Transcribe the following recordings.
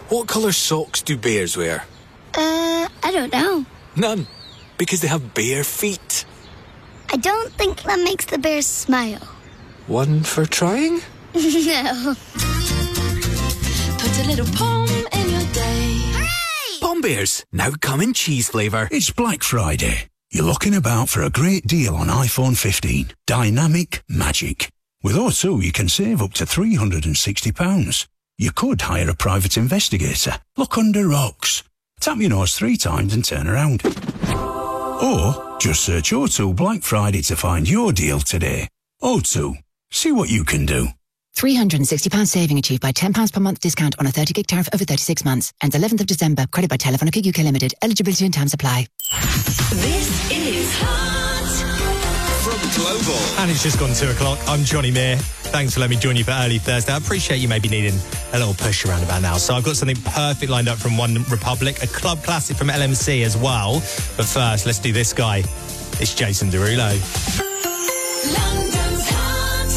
What colour socks do bears wear? I don't know. None, because they have bare feet. I don't think that makes the bears smile. One for trying? No. Put a little pom in your day. Hooray! Pom Bears, now come in cheese flavour. It's Black Friday. You're looking about for a great deal on iPhone 15. Dynamic Magic. With O2, you can save up to £360. You could hire a private investigator. Look under rocks. Tap your nose 3 times and turn around. Or just search O2 Black Friday to find your deal today. O2. See what you can do. £360 saving achieved by £10 per month discount on a 30 gig tariff over 36 months. Ends 11th of December. Credit by Telefonica UK Limited. Eligibility and terms apply. This is Hot from Global. And it's just gone 2 o'clock. I'm Johnny Meir. Thanks for letting me join you for early Thursday. I appreciate you maybe needing a little push around about now. So I've got something perfect lined up from One Republic, a club classic from LMC as well. But first, let's do this guy. It's Jason Derulo. London's Hot.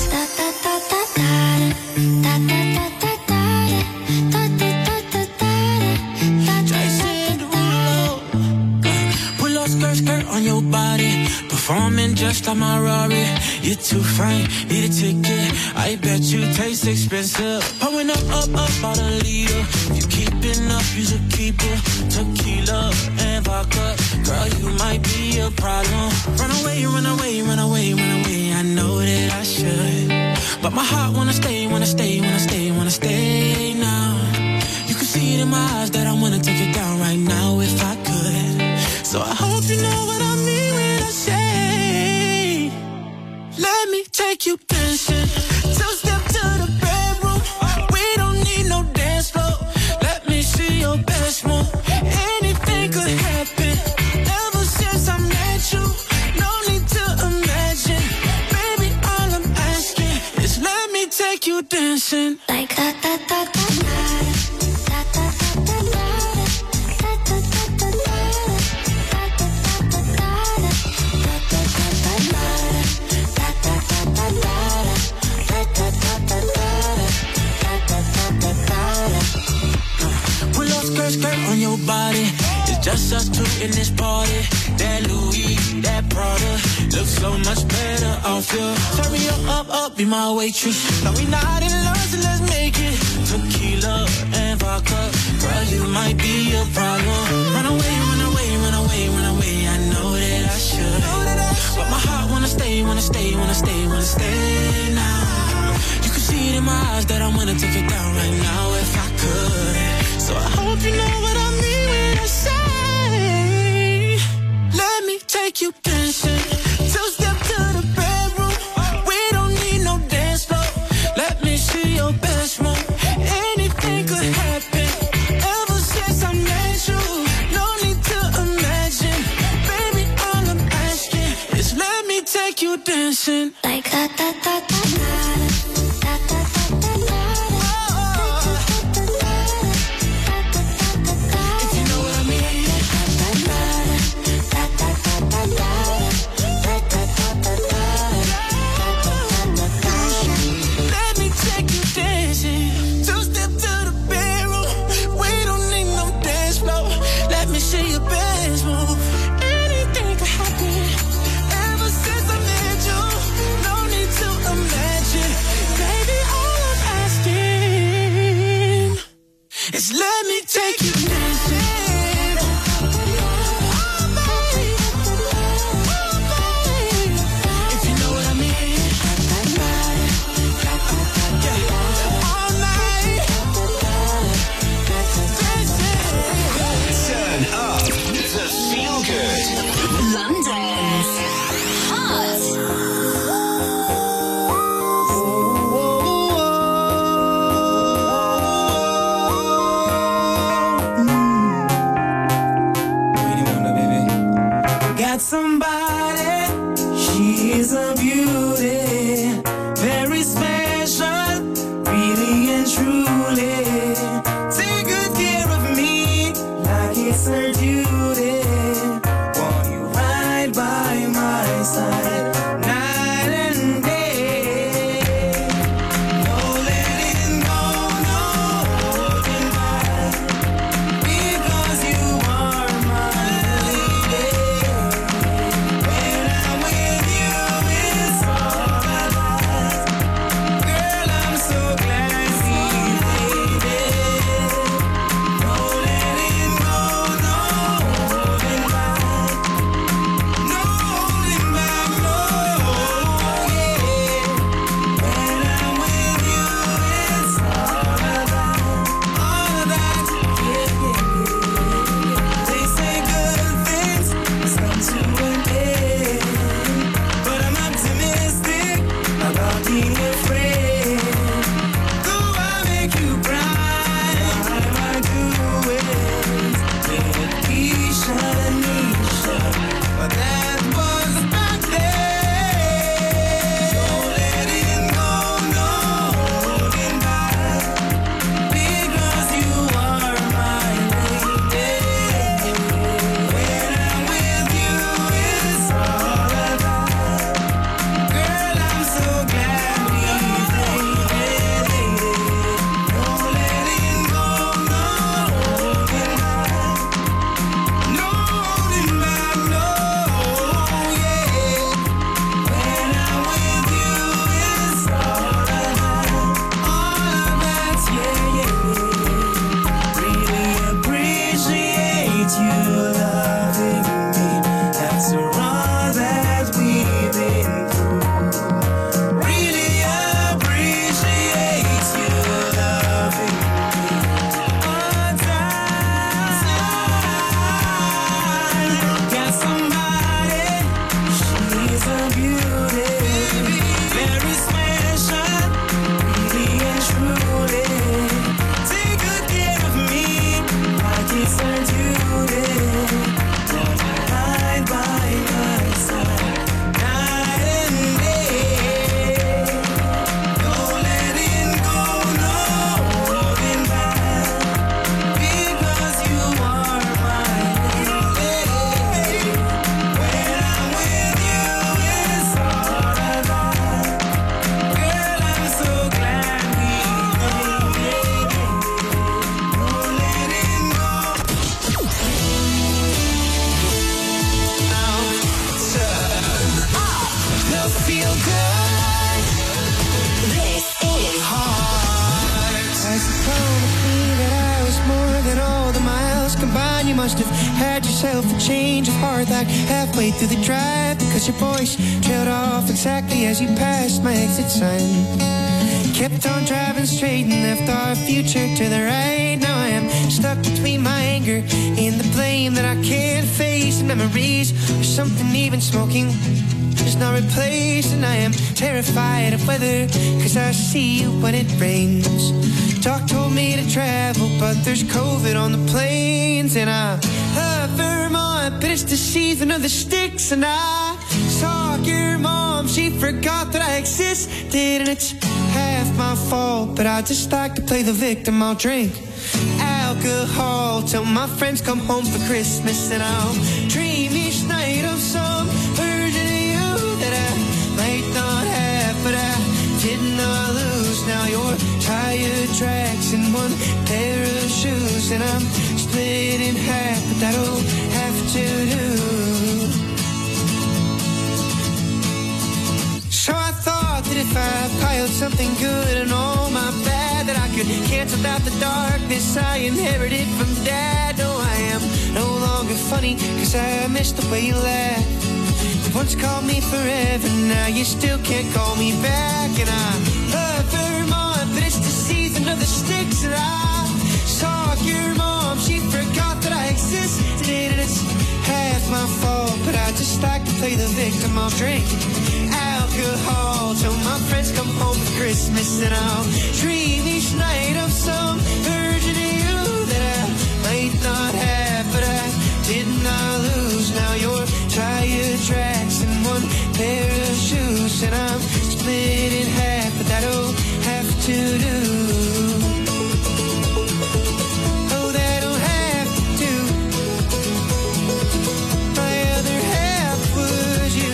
Jason Derulo. Pull up skirt on your body. Performing just like my Rari. You're too fine, need a ticket. I bet you taste expensive. Pouring up about a liter. If you keeping up, you should keep it. Tequila and vodka. Girl, you might be a problem. Run away, run away, run away, run away. I know that I should, but my heart wanna stay, wanna stay, wanna stay, wanna stay now. You can see it in my eyes that I wanna take it down right now if I could. So I hope you know what I mean when I say, let me take you dancing. 2-step to the bedroom. We don't need no dance floor. Let me see your best move. Anything could happen. Ever since I met you, no need to imagine. Baby, all I'm asking is let me take you dancing. Like da da da da da. Skirt on your body. It's just us two in this party. That Louis, that Prada looks so much better off you. Turn me up, be my waitress. Now we not in love, so let's make it. Tequila and vodka. Girl, you might be a problem. Run away, run away, run away, run away. I know that I should, but my heart wanna stay, wanna stay, wanna stay, wanna stay now. You can see it in my eyes that I wanna take it down right now if I could. So I hope you know what I mean when I say, let me take you dancing. 2-step to the bedroom. We don't need no dance floor. Let me see your best move. Anything could happen. Ever since I met you, no need to imagine. Baby, all I'm asking is let me take you dancing. Like da da da da da. Let me take you dancing. If you know what I mean. All night. Turn up the feel good. London's Hot. you must have had yourself a change of heart like halfway through the drive, because your voice trailed off exactly as you passed my exit sign. Kept on driving straight and left our future to the right. Now I am stuck between my anger and the blame that I can't face, and memories or something even smoking is not replaced. And I am terrified of weather, cause I see you when it rains. Doc told me to travel, but there's COVID on the planes. And I love Vermont, but it's the season of the sticks. And I saw your mom, she forgot that I existed. And it's half my fault, but I just like to play the victim. I'll drink alcohol till my friends come home for Christmas. And I'll dream each night of some version of you that I might not have, but I did not lose. Now you're tire tracks and one pair of shoes, and I'm split in half, but that'll have to do. So I thought that if I piled something good and all my bad, that I could cancel out the darkness I inherited from Dad. No, I am no longer funny, cause I miss the way you laugh. You once called me forever, now you still can't call me back. And I love Vermont, but it's the season of the sticks. And I saw your mom, she forgot that I existed. And it's half my fault, but I just like to play the victim. I'll drink alcohol till my friends come home for Christmas. And I'll dream each night of some version of you that I might not have, but I did not lose. Now you're tire tracks and one pair of shoes, and I'm split in half, but that'll have to do. Oh, that'll have to do. My other half was you.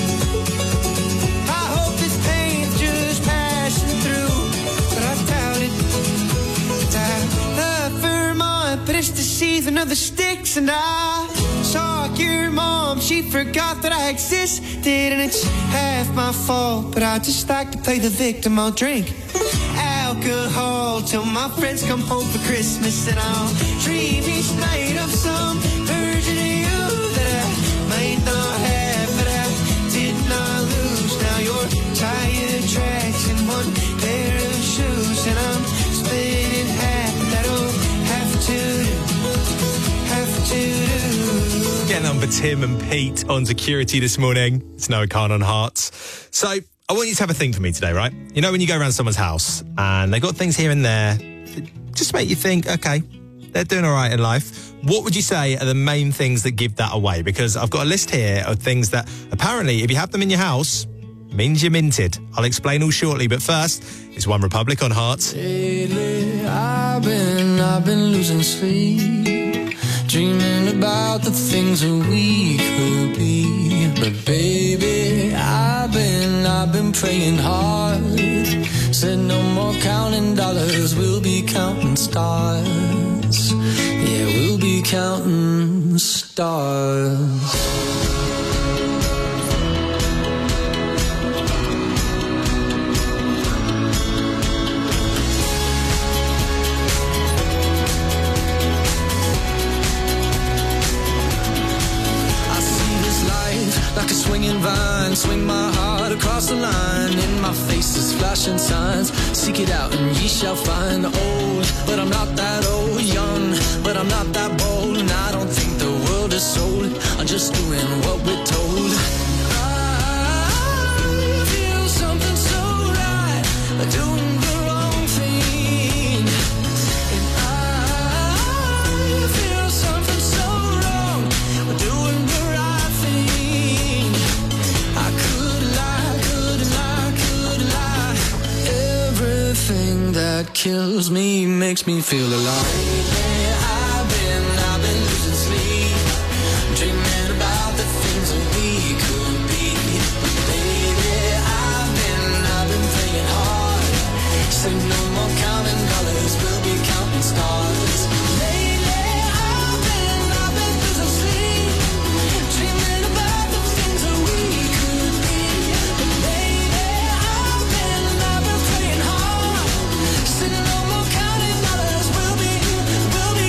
I hope this pain's just passing through, but I doubt it. I love Vermont, but it's the season of the sticks. And I saw your mom, she forgot that I existed. And it's half my fault, but I just like to play the victim. I'll drink alcohol till my friends come home for Christmas. And I'll dream each night of some version of you that I might not have, but I did not lose. Now you're tire tracks and one pair of shoes, and I'm split in half, but that'll have to do. Getting on for Tim and Pete on Security this morning. It's Noah Khan on Hearts. So I want you to have a think for me today, right? You know when you go around someone's house and they got things here and there that just make you think, okay, they're doing all right in life. What would you say are the main things that give that away? Because I've got a list here of things that apparently, if you have them in your house, means you're minted. I'll explain all shortly, but first, it's One Republic on Hearts. Lately, I've been losing sleep, dreaming about the things that we could be. But baby, I've been praying hard. Said no more counting dollars, we'll be counting stars. Yeah, we'll be counting stars. Like a swinging vine, swing my heart across the line. In my face is flashing signs. Seek it out and ye shall find. Old, but I'm not that old. Young, but I'm not that bold. And I don't think the world is sold. I'm just doing what we're told. I feel something so right, doing the wrong thing. And I feel something so wrong, doing the right thing. I could lie. Everything that kills me makes me feel alive. I've been losing sleep, dreaming about the things that we could be. Baby, I've been playing hard. Say no more counting dollars, we'll be counting stars. Lately, I've been losing sleep, dreaming about the things that we could be. But baby, I've been playing hard. Say no more counting dollars, we'll be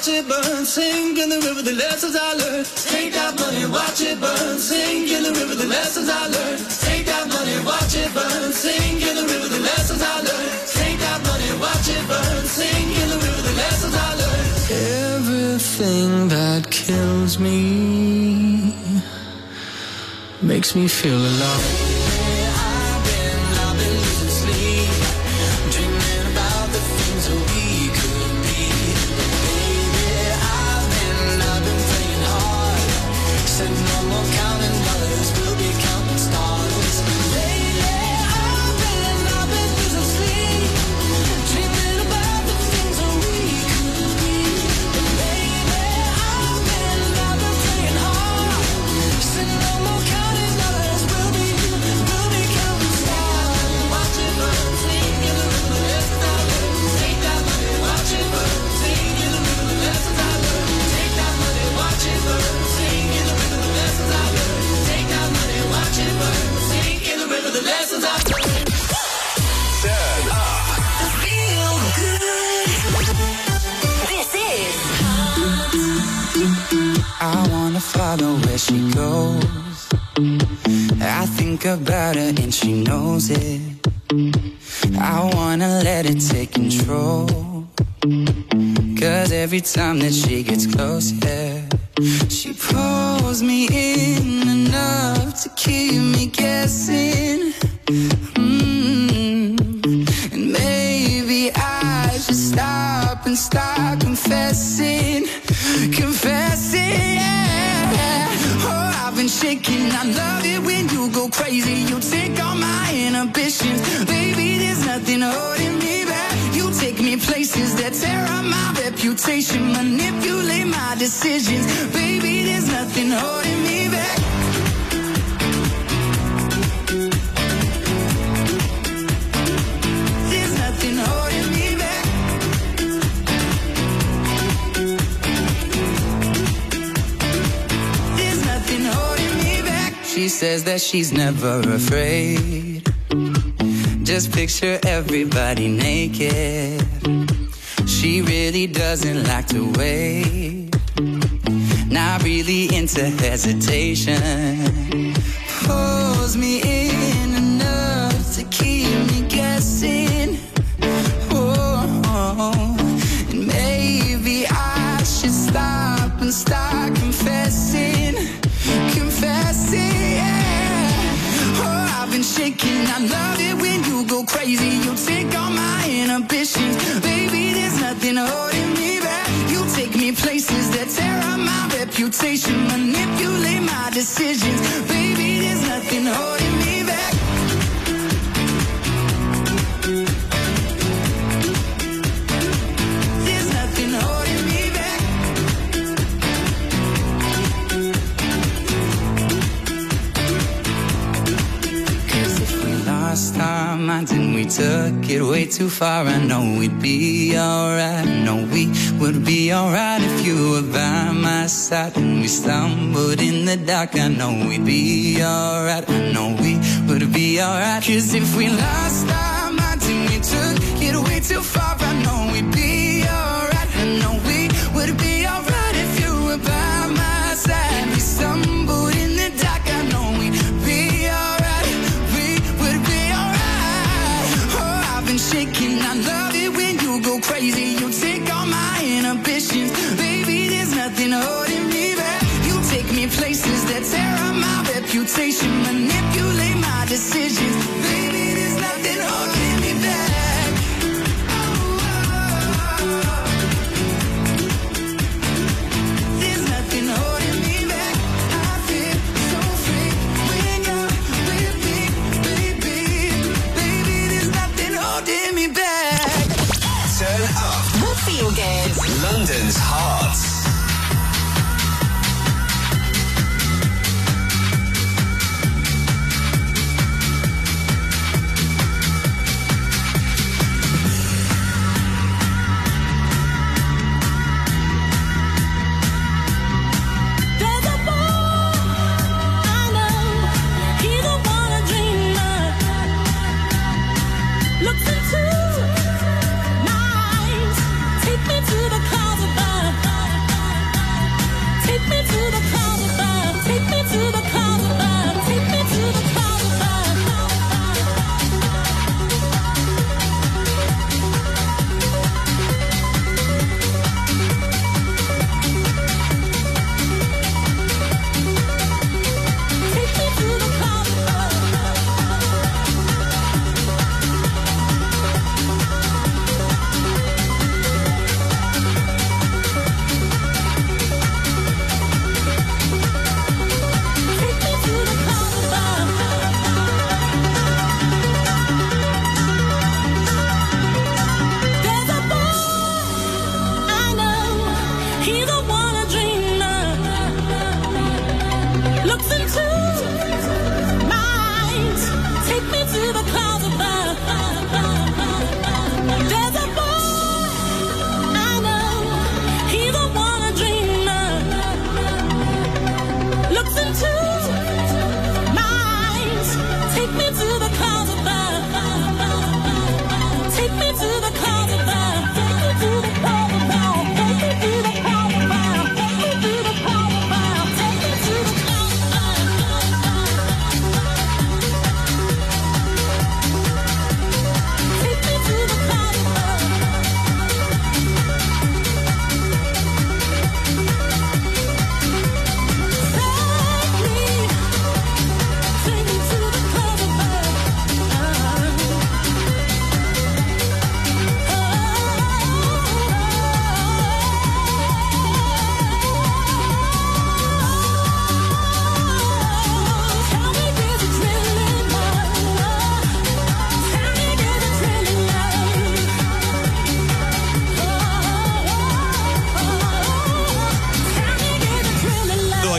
watch it burn. Sing in the river the lessons I learned. Take that money, watch it burn. Sing in the river the lessons I learned. Take that money, watch it burn. Sing in the river the lessons I learned. Take that money, watch it burn. Sing in the river the lessons I learned. Everything that kills me makes me feel alive. I've been losing sleep, dreaming about the things that we could be. Baby, I've been praying hard. Said no more counting dollars, we'll be counting stars. Lately, I've been losing sleep, dreaming about the things that we could be. Baby, I've been praying hard. Said no more counting dollars, we'll be counting stars. Watch it burn, sing in the river the lessons I learned. Take that money, watch it burn, sing in the river the lessons I learned. Take that money, watch it burn, sing in the river the lessons I learned. Take that money, watch it burn, sing in the river the lessons I learned. Turn up. Feel good. This is I wanna follow where she goes. I think about her and she knows it. I wanna let it take control. Cause every time that she gets close, yeah, she pulls me in enough to keep me guessing. And maybe I should stop and start confessing. Confessing, yeah. Oh, I've been shaking. I love it when you go crazy. You take all my inhibitions. Baby, there's nothing holding me back. You take me places that tear up my reputation. Manipulate my decisions. Baby, there's nothing holding me back. There's nothing holding me back. There's nothing holding me back. She says that she's never afraid. Just picture everybody naked. She really doesn't like to wait. Not really into hesitation. Pulls me in enough to keep me guessing. Oh, and maybe I should stop and start confessing. Confessing, yeah. Oh, I've been shaking. I love it when you go crazy. You take all my inhibitions. Baby, there's nothing holding me back. You take me places that tear up my reputation. Manipulate my decisions. Baby, there's nothing holding me back. There's nothing holding me back. Cause if we lost our minds and we took it way too far, I know we'd be alright. I know we would be alright if you were by my side. And we stumbled in the dark, I know we'd be alright. I know we would be alright. Cause if we lost our minds and we took it way too far, I know we'd be alright. I know we would be alright if you were by my side. We stumbled in the dark, I know we'd be alright. We would be alright. Oh, I've been shaking. I love it when you go crazy. You take all my inhibitions. Baby, there's nothing holding me back. You take me places that tear up my reputation. Manipulate my decisions. Baby, there's nothing holding me back.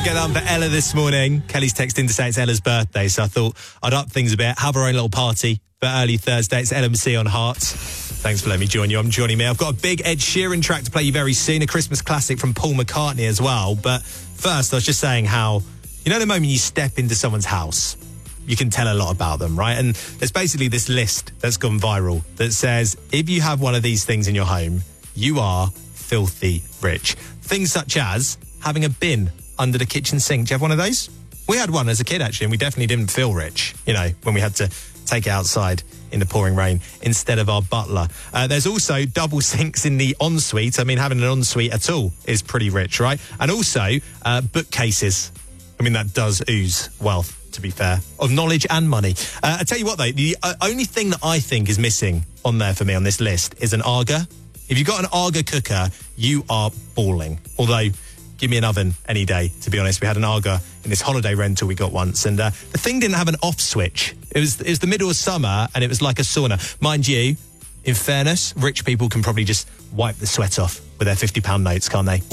get that on for Ella this morning. Kelly's texting to say it's Ella's birthday, so I thought I'd up things a bit, have her own little party for early Thursday. It's LMC on Hearts. Thanks for letting me join you. I'm Johnny May. I've got a big Ed Sheeran track to play you very soon, a Christmas classic from Paul McCartney as well. But first, I was just saying how, you know the moment you step into someone's house, you can tell a lot about them, right? And there's basically this list that's gone viral that says, if you have one of these things in your home, you are filthy rich. Things such as having a bin under the kitchen sink. Do you have one of those? We had one as a kid, actually, and we definitely didn't feel rich, you know, when we had to take it outside in the pouring rain instead of our butler. There's also double sinks in the ensuite. I mean, having an ensuite at all is pretty rich, right? And also bookcases. I mean, that does ooze wealth, to be fair, of knowledge and money. I tell you what, though, the only thing that I think is missing on there for me on this list is an Aga. If you've got an Aga cooker, you are balling. Although, give me an oven any day, to be honest. We had an Aga in this holiday rental we got once, and the thing didn't have an off switch. It was the middle of summer, and it was like a sauna. Mind you, in fairness, rich people can probably just wipe the sweat off with their £50 notes, can't they?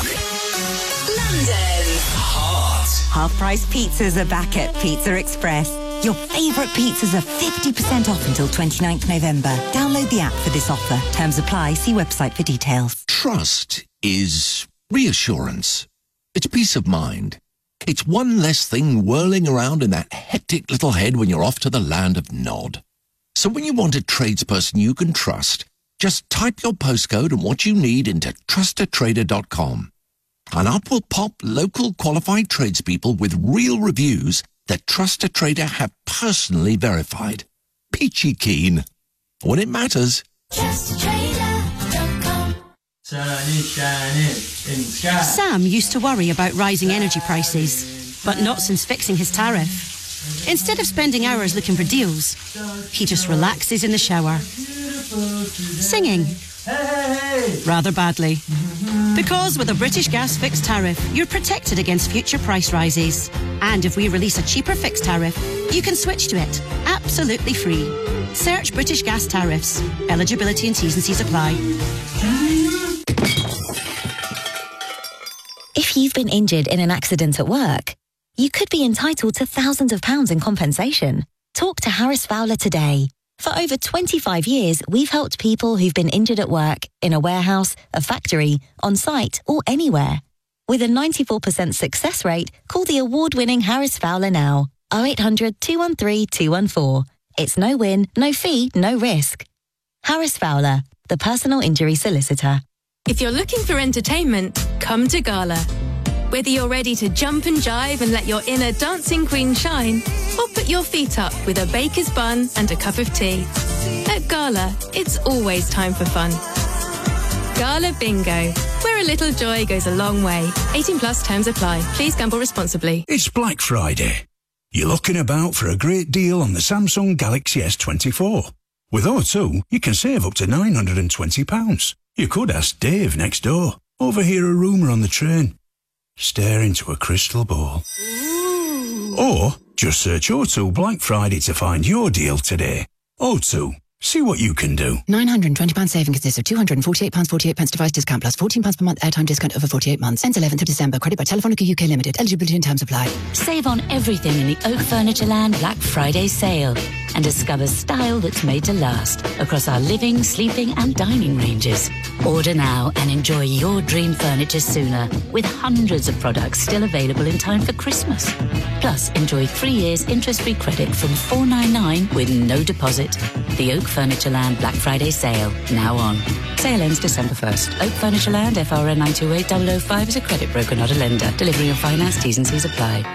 London's Hot. Half-price pizzas are back at Pizza Express. Your favourite pizzas are 50% off until 29th November. Download the app for this offer. Terms apply. See website for details. Trust is reassurance. It's peace of mind. It's one less thing whirling around in that hectic little head when you're off to the land of Nod. So when you want a tradesperson you can trust, just type your postcode and what you need into trustatrader.com. And up will pop local qualified tradespeople with real reviews that Trust a Trader have personally verified. Peachy keen. When it matters. TrustATrader.com. Sam used to worry about rising energy prices, but not since fixing his tariff. Instead of spending hours looking for deals, he just relaxes in the shower, singing rather badly. Because with a British Gas fixed tariff, you're protected against future price rises. And if we release a cheaper fixed tariff, you can switch to it, absolutely free. Search British Gas tariffs. Eligibility and T's and C's apply. If you've been injured in an accident at work, you could be entitled to thousands of pounds in compensation. Talk to Harris Fowler today. For over 25 years, we've helped people who've been injured at work, in a warehouse, a factory, on site, or anywhere. With a 94% success rate, call the award-winning Harris Fowler now. 0800 213 214. It's no win, no fee, no risk. Harris Fowler, the personal injury solicitor. If you're looking for entertainment, come to Gala. Whether you're ready to jump and jive and let your inner dancing queen shine, or put your feet up with a baker's bun and a cup of tea. At Gala, it's always time for fun. Gala Bingo, where a little joy goes a long way. 18+ terms apply. Please gamble responsibly. It's Black Friday. You're looking about for a great deal on the Samsung Galaxy S24. With O2, you can save up to £920. You could ask Dave next door, overhear a rumour on the train, stare into a crystal ball. Or just search O2 Black Friday to find your deal today. O2, see what you can do. £920 saving consists of £248.48 device discount plus £14 per month airtime discount over 48 months. Ends 11th of December. Credit by Telefonica UK Limited. Eligibility and terms apply. Save on everything in the Oak Furnitureland Black Friday sale and discover style that's made to last across our living, sleeping and dining ranges. Order now and enjoy your dream furniture sooner with hundreds of products still available in time for Christmas. Plus, enjoy 3 years interest-free credit from $499 with no deposit. The Oak Furnitureland Black Friday sale, now on. Sale ends December 1st. Oak Furnitureland, FRN 928005 is a credit broker, not a lender. Delivery and finance, T's and C's apply.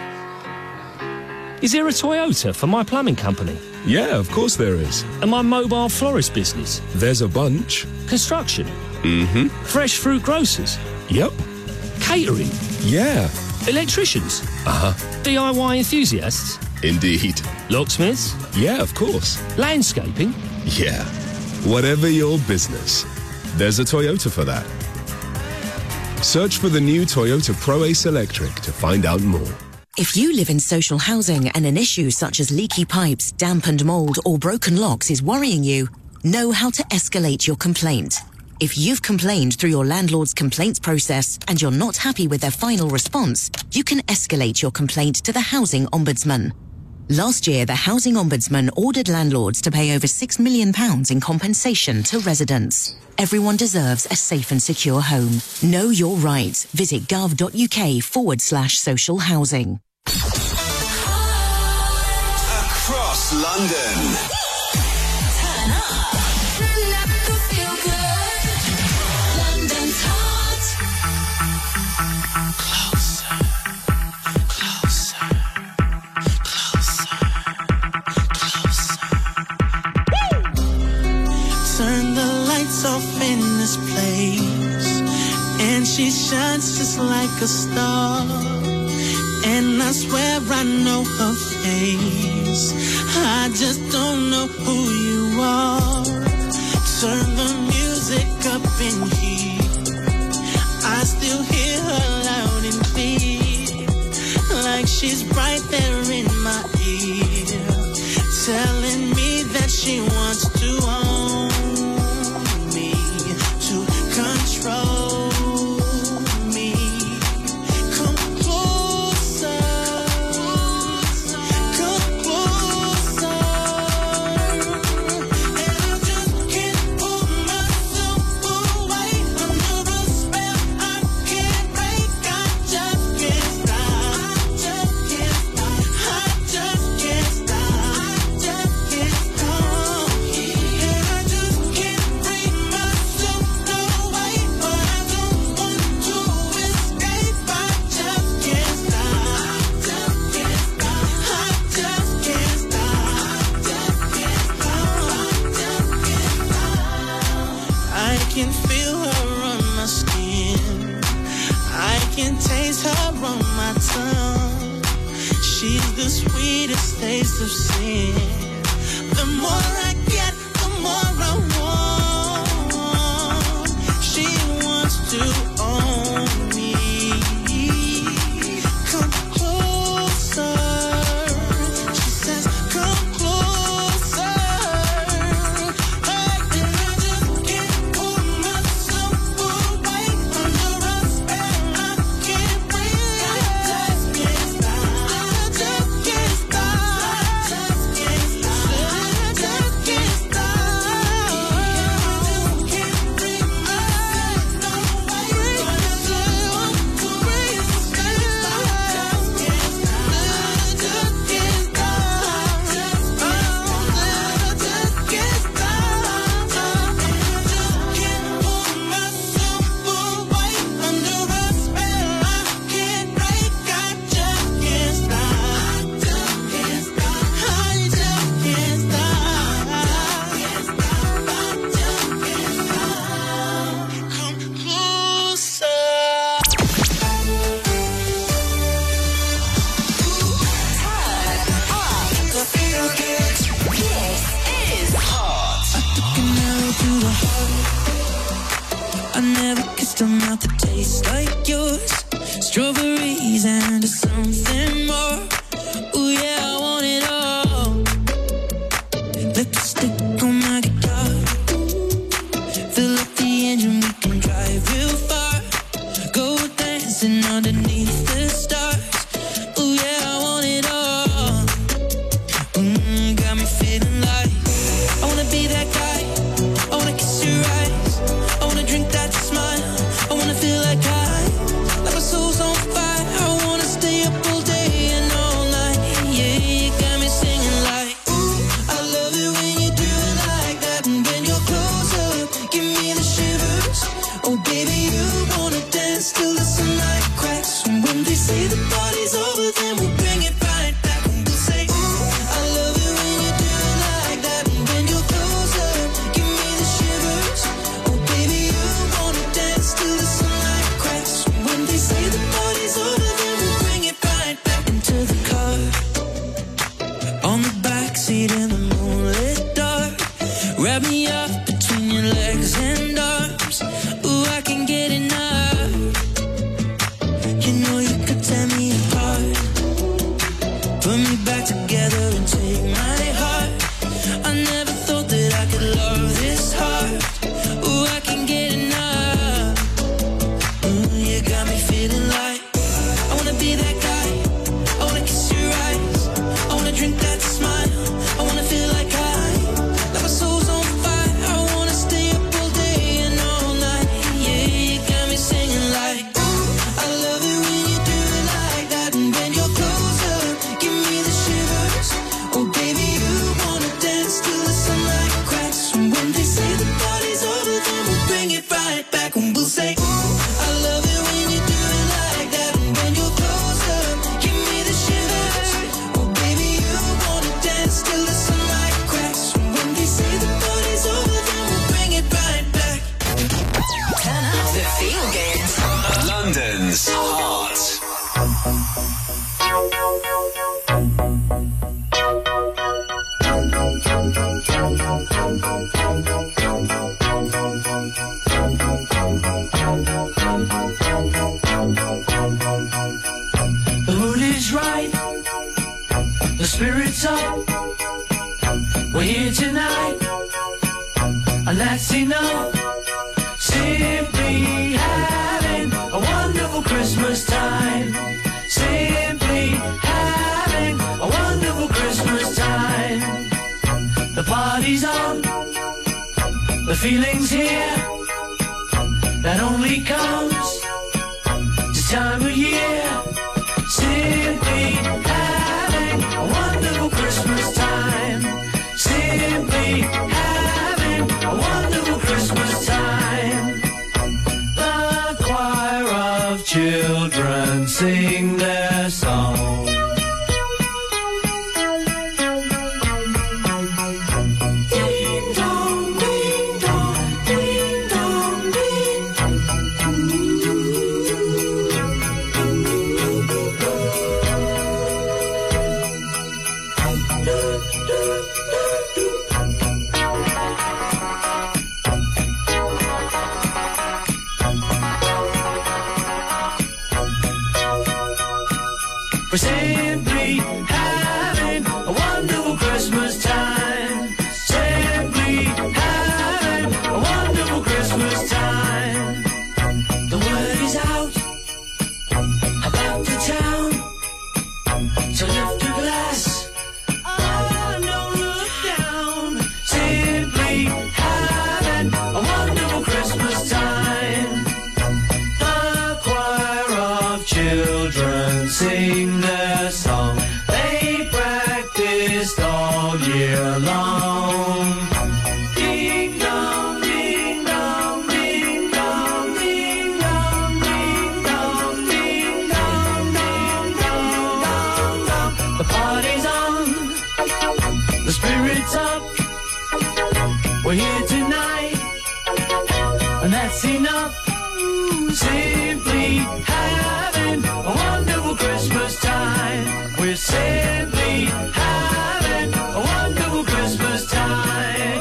Is there a Toyota for my plumbing company? Yeah, of course there is. And my mobile florist business? There's a bunch. Construction? Mm-hmm. Fresh fruit grocers? Yep. Catering? Yeah. Electricians? Uh-huh. DIY enthusiasts? Indeed. Locksmiths? Yeah, of course. Landscaping? Yeah. Whatever your business, there's a Toyota for that. Search for the new Toyota Pro-Ace Electric to find out more. If you live in social housing and an issue such as leaky pipes, damp and mould or broken locks is worrying you, know how to escalate your complaint. If you've complained through your landlord's complaints process and you're not happy with their final response, you can escalate your complaint to the Housing Ombudsman. Last year, the Housing Ombudsman ordered landlords to pay over £6 million in compensation to residents. Everyone deserves a safe and secure home. Know your rights. Visit gov.uk/social housing. Across London. Off in this place, and she shines just like a star, and I swear I know her face. I just don't know who you are. Turn the music up in here, I still hear her loud and clear, like she's right there in my ear, telling me that she wants to own, control me. Come closer, come closer, and I just can't pull myself away under a spell I can't break. I just can't stop, I just can't stop, I just can't stop, I just can't stop, and I just can't bring myself away. I can feel her on my skin, I can taste her on my tongue. She's the sweetest taste of sin. The more I get, the more I want. She wants to own me. Come closer, she says, come closer. I never kissed a mouth that tastes like yours. Strawberries and something more. Ooh yeah, I want it all. Lipstick on my guitar. Fill up the engine, we can drive real far. Go dancing underneath the stars. Ooh yeah, I want it all. Got me feeling like I wanna be that guy. I wanna kiss your eyes. I wanna drink that smile. I wanna feel like like my soul's on fire. I wanna stay up all day and all night. Yeah, you got me singing like, ooh, I love it when you do it like that. And when you're closer, give me the shivers. Oh baby, you wanna dance till the sunlight cracks. And when they say the party's over, then we'll bring it right back. And we'll say, ooh, I love it when you do it like that. And when you're closer, give me the shivers. Oh baby, you wanna dance till the sunlight cracks. When they say the party's over, then we'll bring it right back into the car. On the backseat in the moonlit dark. Wrap me up between your legs and arms. Ooh, I can get enough. You know you could tear me apart. Put me back together and take my heart. I never thought that I could love this hard. Ooh, I can get The mood is right, the spirit's up. We're here tonight, and that's enough. Simply having a wonderful Christmas time. Simply having a wonderful Christmas time. The party's on, the feeling's here. That only comes this time of year. Simply having a wonderful Christmas time. Simply having a wonderful Christmas time. The choir of children sing their song. Ding dong, ding dong, ding dong, ding. We're simply having a wonderful Christmas time. Simply having a wonderful Christmas time. The word is out about the town, so lift a glass. Oh, don't look down. Simply having a wonderful Christmas time. The choir of children sing their song. They practiced all year long. Ding dong, ding dong, ding dong, ding dong, ding dong, ding dong, dong, dong, dong, dong. The party's on, the spirit's up. We're here tonight, and that's enough. Simply having a wonderful Christmas time. We're simply having a wonderful Christmas time.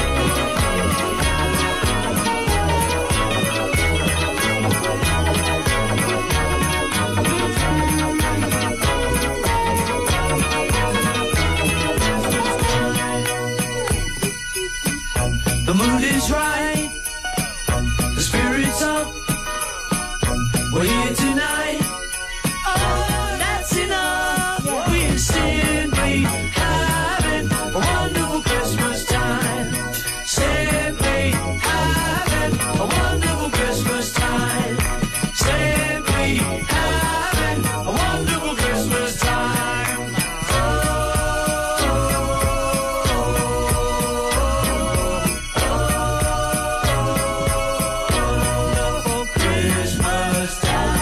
The mood is right, the spirit's up. We're here tonight. Oh, that's enough. We're simply having a wonderful Christmas time. Simply having a wonderful Christmas time. Simply having a wonderful Christmas time. Christmas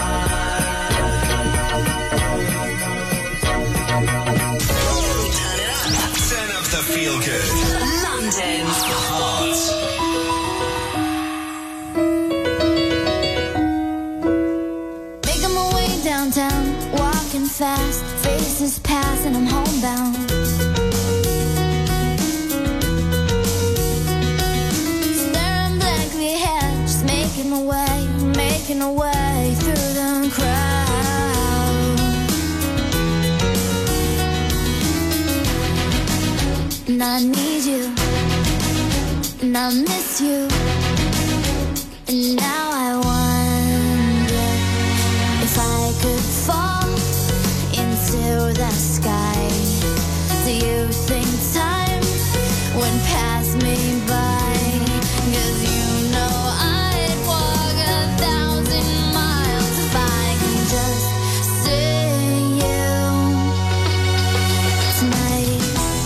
Turn up the feel good. London's Heart. Making my way downtown, walking fast, faces pass and I'm homebound. Staring blankly ahead, just making my way through the crowd. And I need you, and I miss you, and now I wonder if I could fall into the sky. Do you think time would pass me by? 'Cause you know I'd walk 1,000 miles if I could just see you tonight.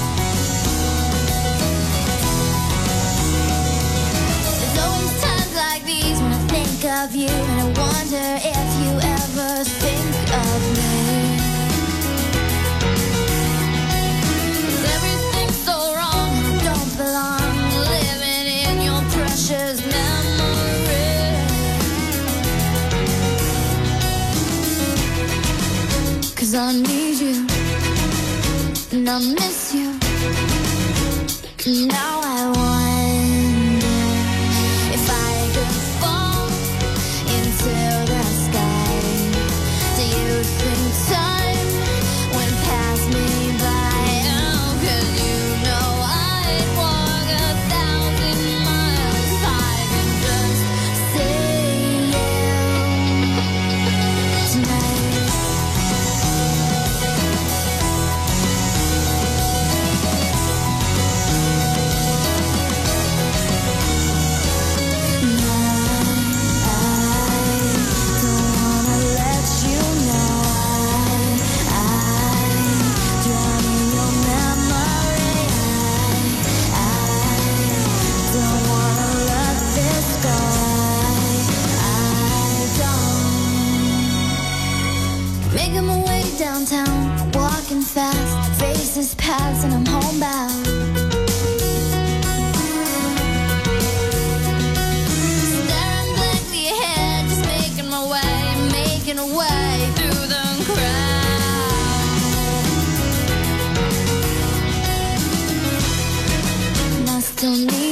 There's always times like these when I think of you, and I wonder if you ever think of me. 'Cause everything's so wrong, I don't belong living in your precious memory. 'Cause I need you, and I miss you, and now I want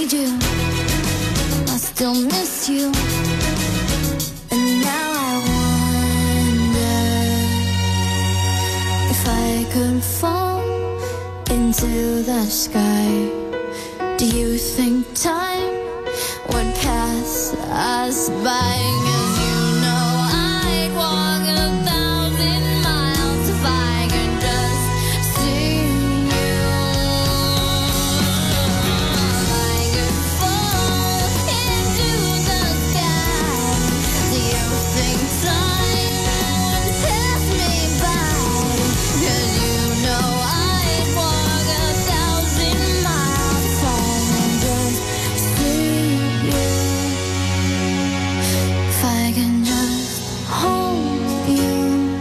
need you. I still miss you. And now I wonder if I could fall into the sky. Do you think time would pass us by? 'Cause you know I'd walk 1,000 miles if I could just see you. I could fall into the sky. Do you think time would pass me by? 'Cause you know I'd walk 1,000 miles if I could just see you. If I can just hold you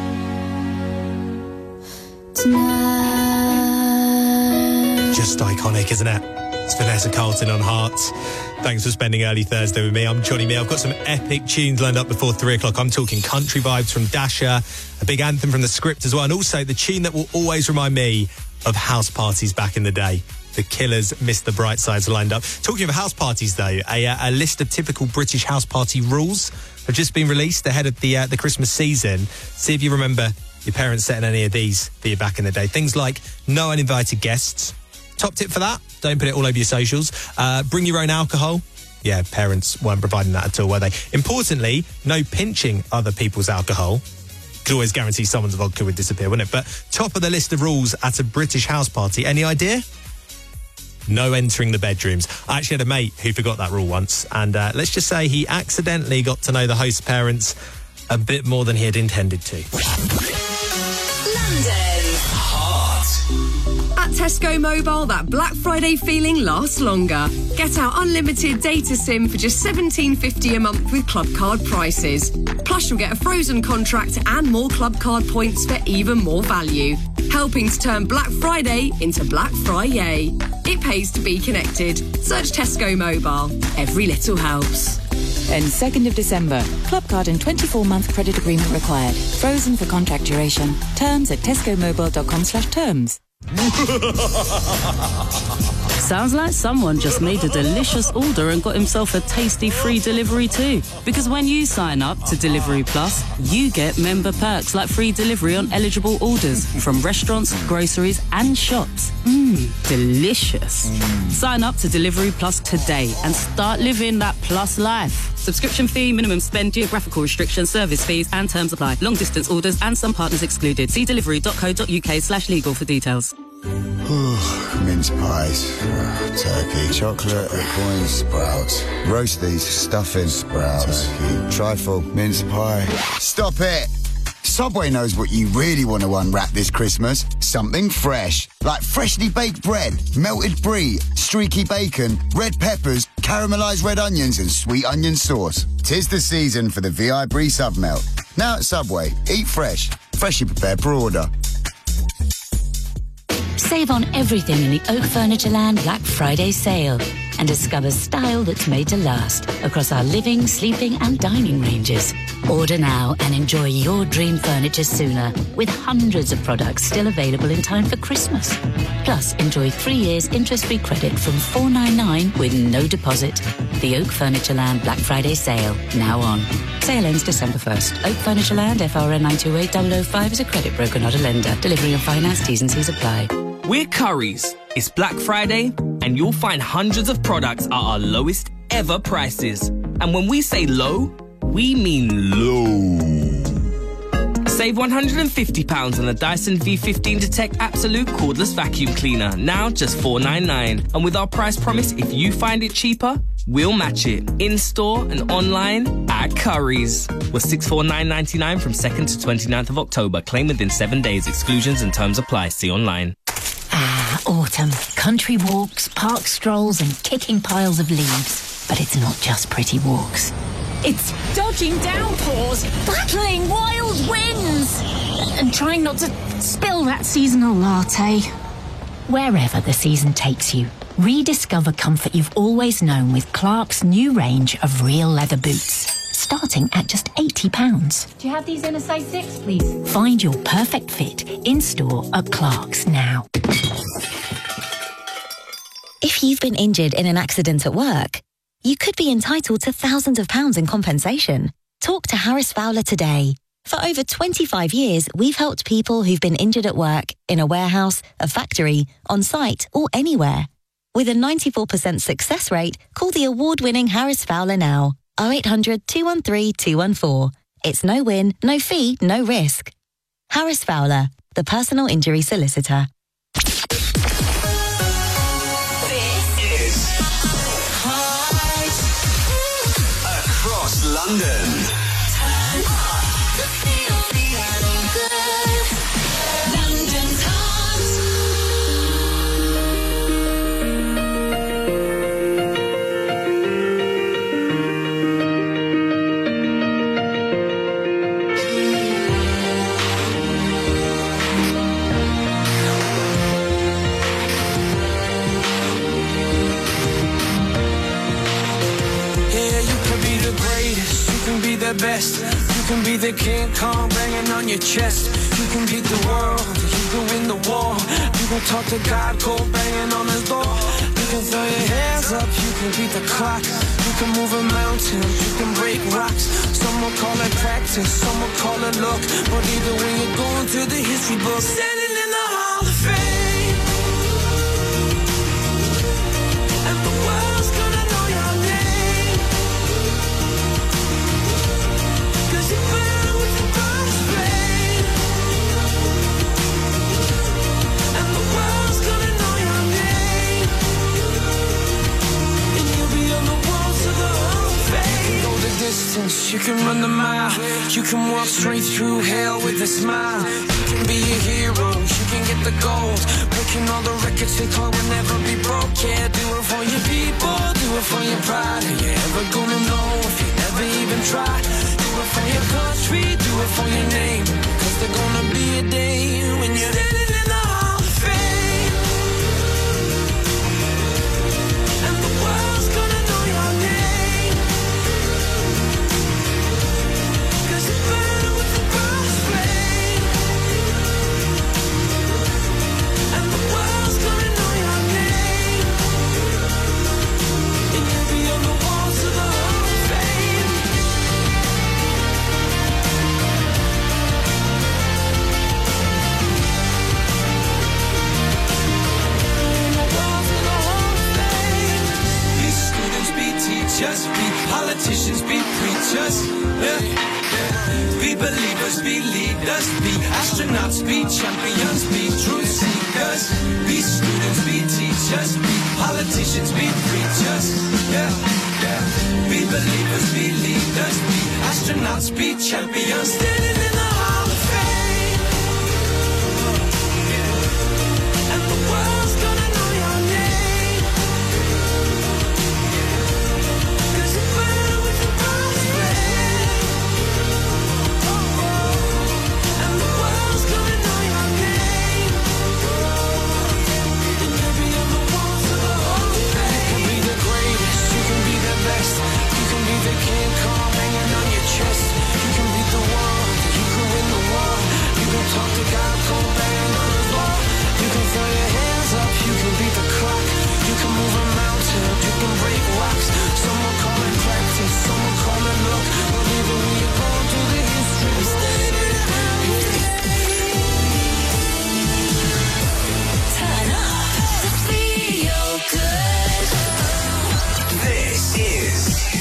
tonight. Just iconic, isn't it? It's Vanessa Carlton on Hearts. Thanks for spending early Thursday with me. I'm Johnny Mee. I've got some epic tunes lined up before 3 o'clock. I'm talking country vibes from Dasher, a big anthem from The Script as well, and also the tune that will always remind me of house parties back in the day. The Killers, Mr. Brightside's lined up. Talking of house parties, though, a list of typical British house party rules have just been released ahead of the Christmas season. See if you remember your parents setting any of these for you back in the day. Things like no uninvited guests. Top tip for that, don't put it all over your socials. Bring your own alcohol. Yeah, parents weren't providing that at all, were they? Importantly, no pinching other people's alcohol. Could always guarantee someone's vodka would disappear, wouldn't it? But top of the list of rules at a British house party, any idea? No entering the bedrooms. I actually had a mate who forgot that rule once, and let's just say he accidentally got to know the host's parents a bit more than he had intended to. London. Hot. At Tesco Mobile, that Black Friday feeling lasts longer. Get our unlimited data SIM for just $17.50 a month with Club Card prices. Plus, you'll get a frozen contract and more Club Card points for even more value. Helping to turn Black Friday into Black Friday. It pays to be connected. Search Tesco Mobile. Every little helps. End 2nd of December. Club Card and 24-month credit agreement required. Frozen for contract duration. Terms at tescomobile.com/terms. Sounds like someone just made a delicious order and got himself a tasty free delivery too. Because when you sign up to Delivery Plus, you get member perks like free delivery on eligible orders from restaurants, groceries and shops. Delicious. Sign up to Delivery Plus today and start living that plus life. Subscription fee, minimum spend, geographical restrictions, service fees and terms apply. Long distance orders and some partners excluded. See delivery.co.uk/legal for details. Mince pies, turkey, chocolate, coins, sprouts, roasties, stuffing, sprouts, turkey, trifle, mince pie. Stop it! Subway knows what you really want to unwrap this Christmas. Something fresh, like freshly baked bread, melted brie, streaky bacon, red peppers, caramelised red onions and sweet onion sauce. 'Tis the season for the VI Brie Submelt. Now at Subway, eat fresh, freshly prepared per order. Save on everything in the Oak Furnitureland Black Friday sale and discover style that's made to last across our living, sleeping and dining ranges. Order now and enjoy your dream furniture sooner with hundreds of products still available in time for Christmas. Plus, enjoy 3 years interest-free credit from $499 with no deposit. The Oak Furnitureland Black Friday sale, now on. Sale ends December 1st. Oak Furnitureland, FRN 928005 is a credit broker, not a lender. Delivery and finance, T's and C's apply. We're Currys. It's Black Friday, and you'll find hundreds of products at our lowest ever prices. And when we say low, we mean low. Save £150 on the Dyson V15 Detect Absolute Cordless Vacuum Cleaner, now just $499. And with our price promise, if you find it cheaper, we'll match it. In-store and online at Currys. With $649.99 from 2nd to 29th of October. Claim within 7 days. Exclusions and terms apply. See online. Autumn. Country walks, park strolls and kicking piles of leaves. But it's not just pretty walks. It's dodging downpours, battling wild winds, and trying not to spill that seasonal latte. Wherever the season takes you, rediscover comfort you've always known with Clark's new range of real leather boots. Starting at just £80. Do you have these in a size 6, please? Find your perfect fit in-store at Clark's now. If you've been injured in an accident at work, you could be entitled to thousands of pounds in compensation. Talk to Harris Fowler today. For over 25 years, we've helped people who've been injured at work, in a warehouse, a factory, on site, or anywhere. With a 94% success rate, call the award-winning Harris Fowler now. 0800 213 214. It's no win, no fee, no risk. Harris Fowler, the personal injury solicitor. Across London. Best. You can be the King Kong banging on your chest. You can beat the world, you can win the war. You can talk to God, cold banging on his door. You can throw your hands up, you can beat the clock. You can move a mountain, you can break rocks. Some will call it practice, some will call it luck. But either way, you're going through the history book. Standing in the Hall of Fame, and the world's gonna know your name. You can run the mile, you can walk straight through hell with a smile. You can be a hero, you can get the gold, breaking all the records they thought would never be broke. Yeah, do it for your people, do it for your pride. Are you ever gonna know if you never even try? Do it for your country, do it for your name, cause there's gonna be a day when you're standing in the Hall of Fame, and the world's gonna know your name. Just be politicians, be preachers, yeah. Be believers, be leaders, be astronauts, be champions, be truth seekers. Be students, be teachers, be politicians, be preachers, yeah. Be believers, be leaders, be astronauts, be champions. Standing in the Hall of Fame, and the world's gonna know your name. Talk to God, cold bang on the wall. You can throw your hands up, you can beat the clock. You can move a mountain, you can break rocks. Some will call it practice, some will call it luck. But even when you're going through the history, I'm standing in the Hall of Fame. Turn up to feel good. This is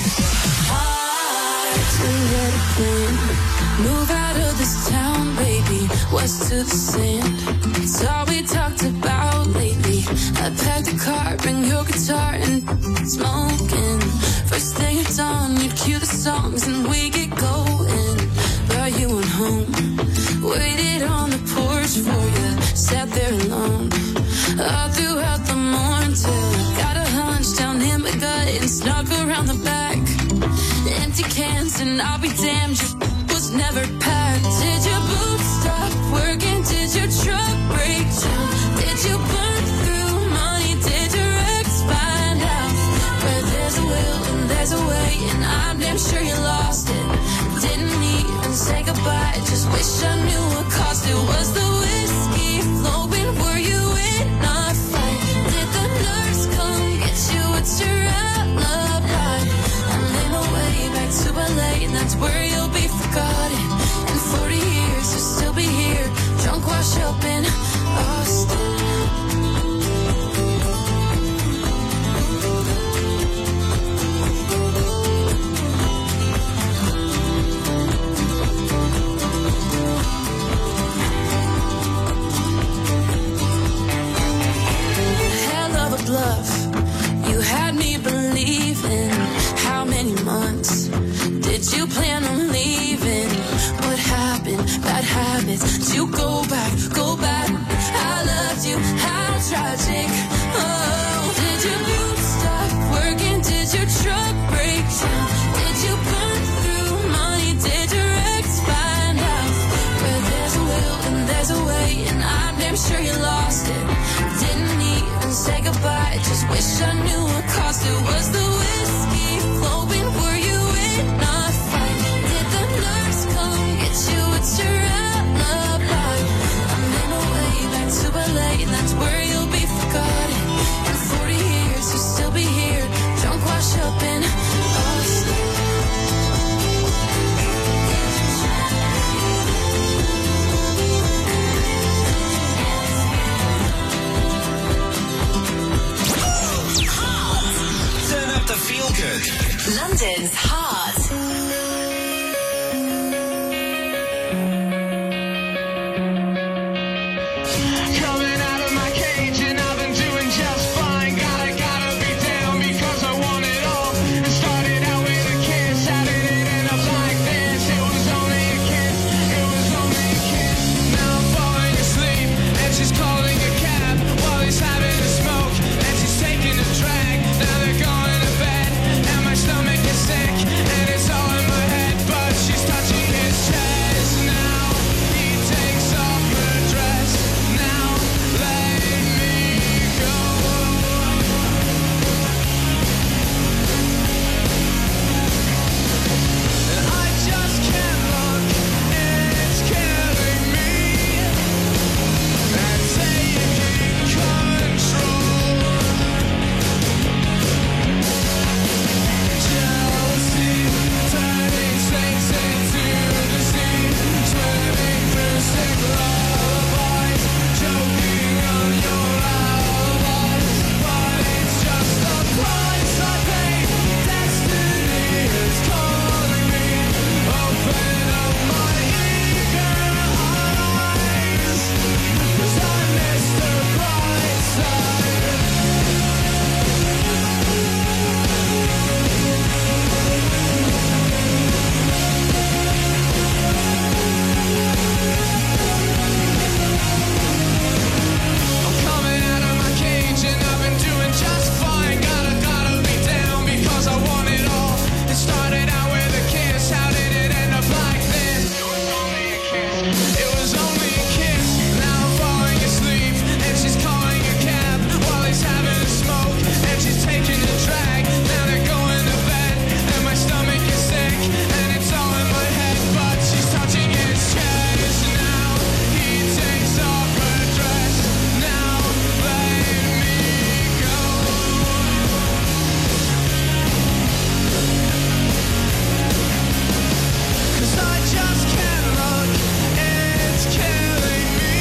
hard to let it in. Move out of this town, baby. West to the sand. It's all we talked about lately. I packed a car, bring your guitar and smoking. First thing it's on, you cue the songs and we get going. Brought you on home, waited on the porch for you. Sat there alone, all throughout the morning till I got a hunch down in my gut and snuck around the back. Empty cans and I'll be damned, was never packed. Did your boots stop working? Did your truck break down? Did you burn through money? Did your ex find out? Where there's a will and there's a way, and I'm damn sure you lost it. Didn't even say goodbye, just wish I knew what cost it. Was the whiskey flowing? Were you in a fight? Did the nurse come habits to go back. I loved you, how tragic. Oh, did your boots stop working? Did your truck break down? Did you burn through money? Did your ex find out? Where there's a will and there's a way, and I'm damn sure you lost it. Didn't even say goodbye, just wish I knew what cost it. Was the whiskey flowing? Were you in a fight? Did the nurse come get you? It's your alibi. I'm in a way back to LA, and that's where you'll be forgotten. In 40 years, you'll still be here, drunk, wash up in Austin. Turn up the feel good. London's Heart. Coming out of my cage and I've been doing just fine. Gotta be down because I want it all. It started out with a kiss, how did it end up like this? It was only a kiss, it was only a kiss. Now I'm falling asleep and she's calling a cab while he's having a smoke and she's taking a drag. Now they're going to bed and my stomach is sick and it's all in my head, but she's touching his chest. Now he takes off her dress. Now let me go. And I just can't look, it's killing me. And taking control. Jealousy, turning saints into the sea, swimming through sick lullabies, choking on your alibis. But it's just the price I pay. Destiny is calling me. Open up my eager eyes, 'cause I miss the bright side. I'm coming out of my cage and I've been doing just fine. Gotta be down because I want it all. It started out with a kiss, how did it end up like this? It was only a kiss, it was only a kiss. Now I'm falling asleep and she's calling a cab while he's having a smoke and she's taking a drag. Now they're going to bed and my stomach is sick and it's all in my head, but she's touching his chest. Now he takes off her dress. Now let me go. 'Cause I just can't look, it's killing me.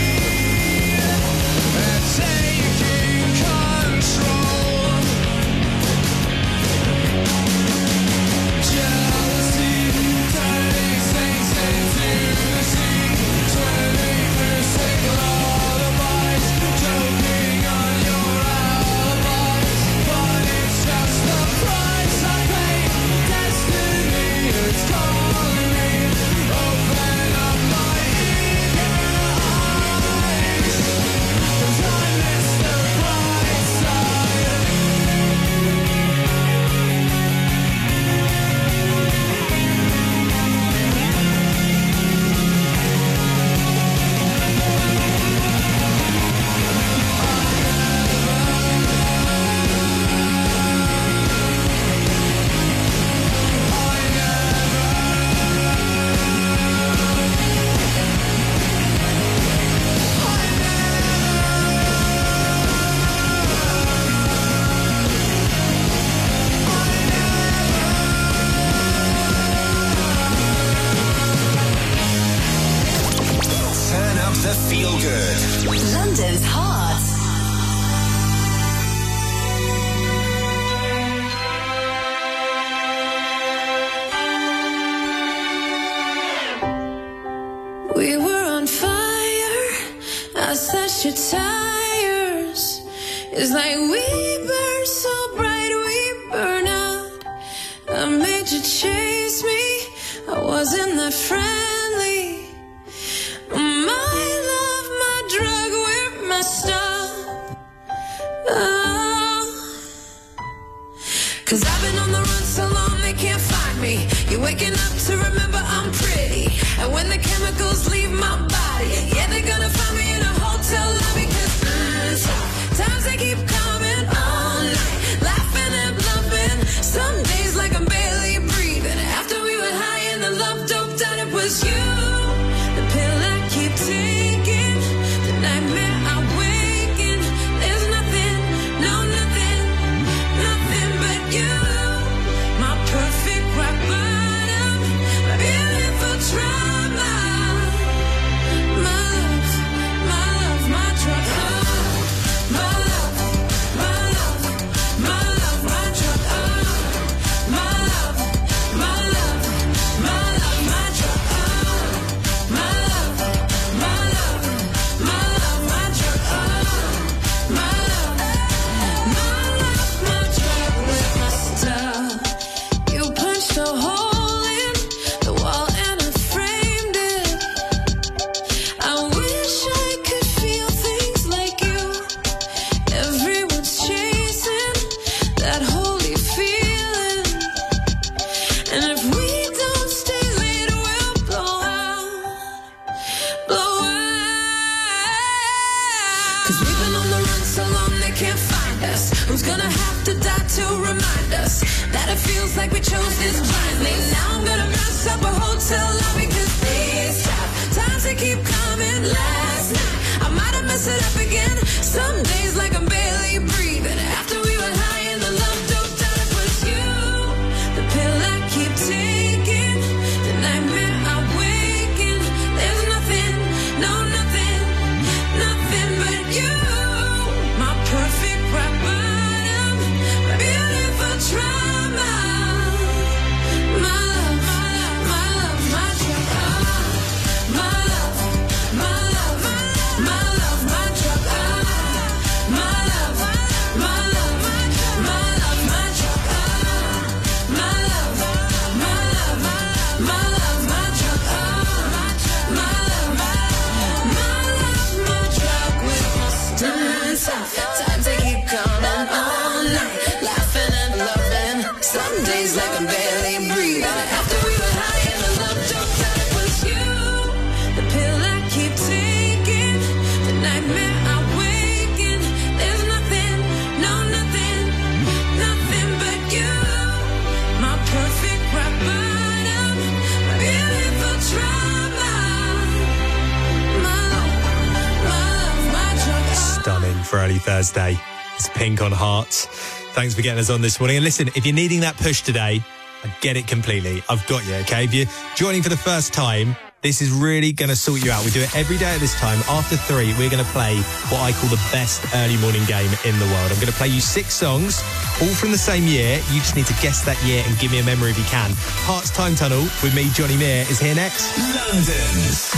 And taking control. Jealousy, turning saints into the sea, swimming through sick lullabies, choking on your alibis. But it's just the price I pay. Destiny is calling me. Open up my eager eyes, 'cause I miss the bright side. Turn up the feel good. London's Heart. We were on fire. I slashed your tires. It's like we burn so bright, we burn out. I made you chase me. I wasn't that friendly. I've been on the run so long they can't find me. You're waking up to remember I'm pretty. And when the chemicals leave my body, yeah, they're gonna find me in a hotel lobby. Cause times they keep coming all night, laughing and bluffing. Some days like I'm barely breathing. After we were high and the love doped out, it was you. The pill I keep taking, the nightmare I wake in. There's nothing, no nothing, nothing but you. My perfect rock bottom, my beautiful trauma. My love, my drug. My love, my drug. My love, my drug. My love, my drug. My drug with my stuff. You punched a hole in the wall and I framed it. I wish I could feel things like you. Everyone's chasing that holy feeling. And if we don't stay late, we'll blow out. Cause we've been on the run so long they can't find us. Who's gonna have to die to remind us that it feels like we chose this blindly? Now I'm gonna mess up a hotel lobby. Cause these times they keep coming. Last night I might have messed it up again. Some days like I'm barely breathing. After we were high and the love doped out, it was you. The pill I keep taking, the nightmare I wake in. There's nothing, no nothing, nothing but you. My perfect rock bottom, my beautiful trauma. My love, my drug. My love, my drug. My love, my drug. My love, my drug. My drug with my stunts. Times they keep coming all night, laughing and loving. Some days like I'm barely breathing. After we were high and the love doped out, it was you. The pill I keep taking, the nightmare I wake in. There's nothing, no nothing, nothing but you. My perfect rock bottom, my beautiful trauma. My love, my drug. Stunning for early Thursday. It's Pink on Hearts. Thanks for getting us on this morning. And listen, if you're needing that push today, I get it completely. I've got you, okay? If you're joining for the first time, this is really going to sort you out. We do it every day at this time. After 3, we're going to play what I call the best early morning game in the world. I'm going to play you 6 songs, all from the same year. You just need to guess that year and give me a memory if you can. Hearts Time Tunnel with me, Johnny Meir, is here next. London's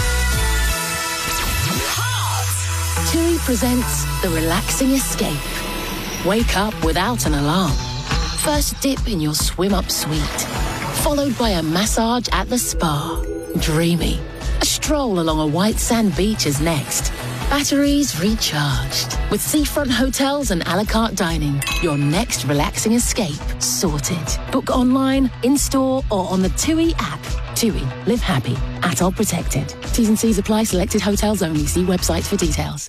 TUI presents The Relaxing Escape. Wake up without an alarm. First dip in your swim-up suite, followed by a massage at the spa. Dreamy. A stroll along a white sand beach is next. Batteries recharged. With seafront hotels and a la carte dining, your next relaxing escape sorted. Book online, in-store, or on the TUI app. TUI. Live happy. Atoll protected. T's and C's apply. Selected hotels only. See website for details.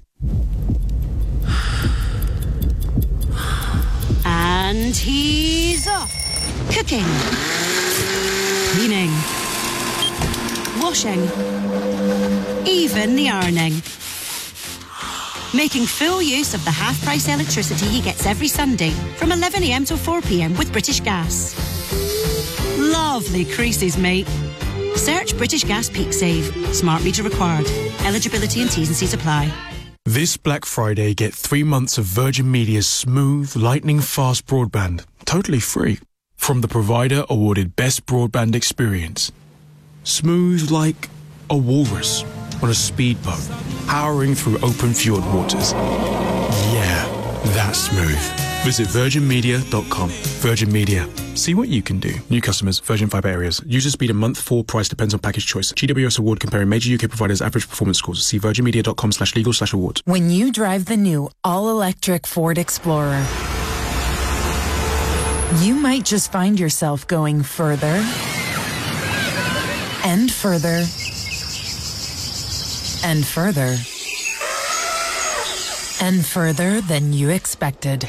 And he's off. Cooking. Cleaning. Washing. Even the ironing. Making full use of the half-price electricity he gets every Sunday from 11 a.m. till 4 p.m. with British Gas. Lovely creases, mate. Search British Gas Peak Save. Smart meter required. Eligibility and T's and C's apply. This Black Friday, get 3 months of Virgin Media's smooth, lightning-fast broadband, totally free, from the provider awarded Best Broadband Experience. Smooth like a walrus on a speedboat, powering through open fjord waters. Yeah, that's smooth. Visit virginmedia.com. Virgin Media. See what you can do. New customers, Virgin Fibre areas. User speed a month, full price depends on package choice. GWS award comparing major UK providers' average performance scores. See virginmedia.com/legal/awards. When you drive the new all-electric Ford Explorer, You might just find yourself going further and further and further and further than you expected.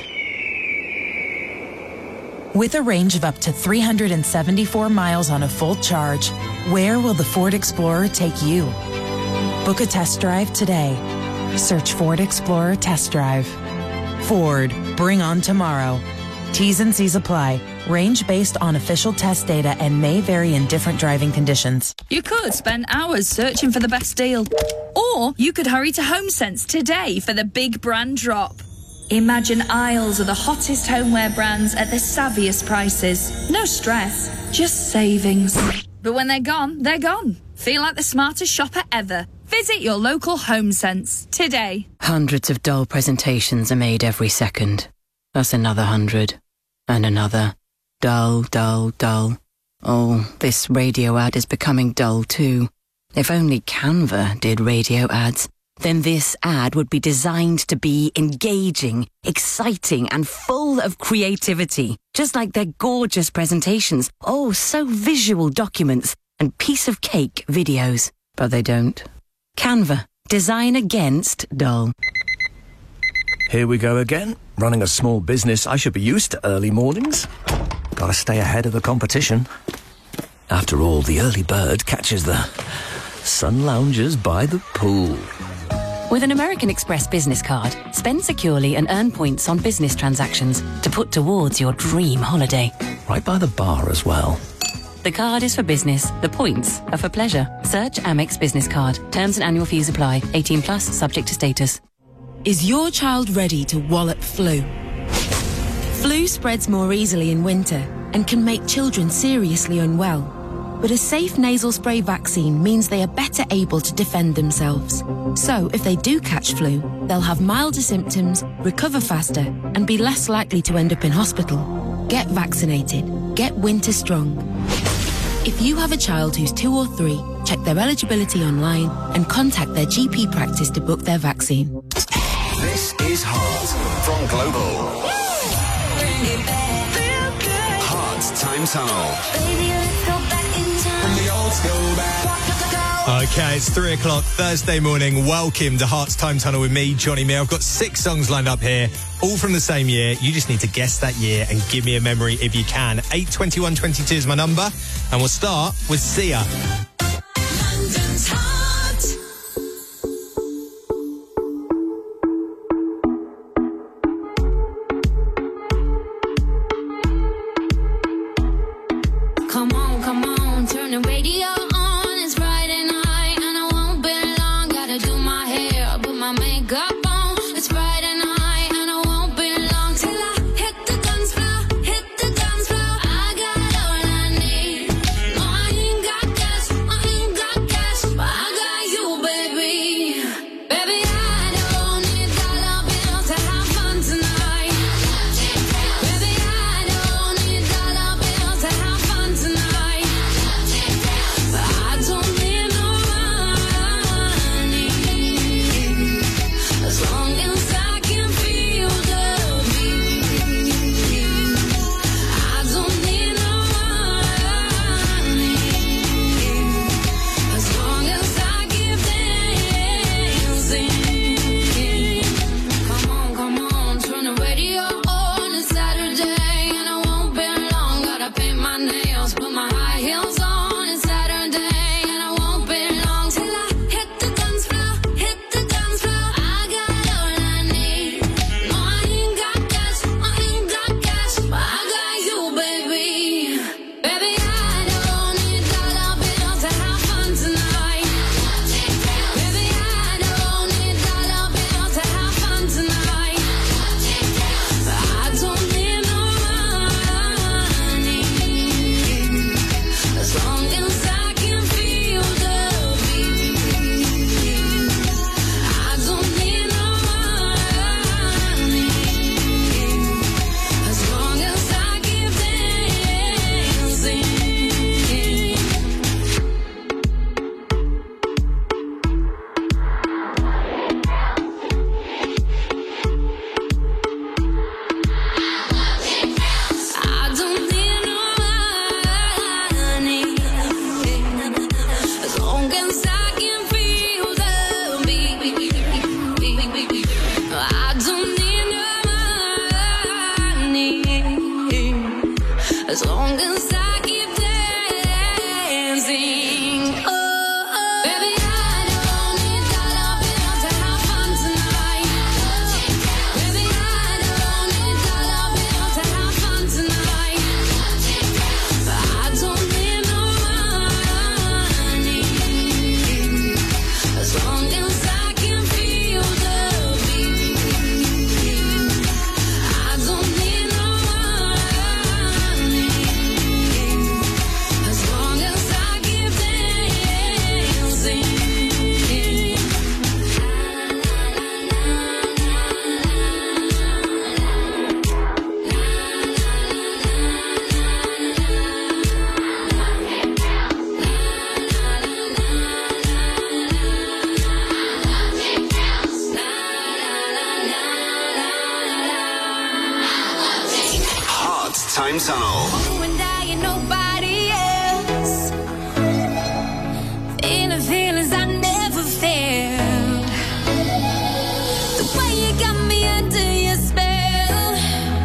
With a range of up to 374 miles on a full charge, where will the Ford Explorer take you? Book a test drive today. Search Ford Explorer Test Drive. Ford, bring on tomorrow. T's and C's apply. Range based on official test data and may vary in different driving conditions. You could spend hours searching for the best deal. Or you could hurry to HomeSense today for the big brand drop. Imagine aisles of the hottest homeware brands at the savviest prices. No stress, just savings. But when they're gone, they're gone. Feel like the smartest shopper ever. Visit your local HomeSense today. Hundreds of dull presentations are made every second. That's another 100. And another. Dull, dull, dull. Oh, this radio ad is becoming dull too. If only Canva did radio ads, then this ad would be designed to be engaging, exciting, and full of creativity. Just like their gorgeous presentations. Oh, so visual documents and piece of cake videos. But they don't. Canva. Design against dull. Here we go again. Running a small business, I should be used to early mornings. Gotta stay ahead of the competition. After all, the early bird catches the sun loungers by the pool. With an American Express business card, spend securely and earn points on business transactions to put towards your dream holiday. Right by the bar as well. The card is for business. The points are for pleasure. Search Amex Business Card. Terms and annual fees apply. 18 plus, subject to status. Is your child ready to wallop flu? Flu spreads more easily in winter and can make children seriously unwell. But a safe nasal spray vaccine means they are better able to defend themselves. So if they do catch flu, they'll have milder symptoms, recover faster, and be less likely to end up in hospital. Get vaccinated. Get winter strong. If you have a child who's 2 or 3, check their eligibility online and contact their GP practice to book their vaccine. This is Heart from Global. Heart Time Tunnel. From the old school back. Okay, it's 3 o'clock Thursday morning. Welcome to Heart's Time Tunnel with me, Johnny Mere. I've got 6 songs lined up here, all from the same year. You just need to guess that year and give me a memory if you can. 82122 is my number, and we'll start with Sia. London's Heart. Come on, turn the radio on. It's Friday night and I won't be long. Gotta do my hair, put my makeup on. It's Friday night and I won't be long till I hit the dance floor, hit the dance floor. I got all I need. No, I ain't got cash, but I got you, baby. Baby, I don't need dollar bills to have fun tonight. Baby, I don't need dollar bills to have fun tonight. But long as I keep dancing. Oh, baby, I don't need dollar bills to have fun tonight. Baby, I don't need dollar bills to have fun tonight. I don't need no money as long as I can feel the beat. I don't need no money as long as I keep dancing. Heart Time Tunnel. You and I and nobody else. Feeling feelings I never felt. The way you got me under your spell.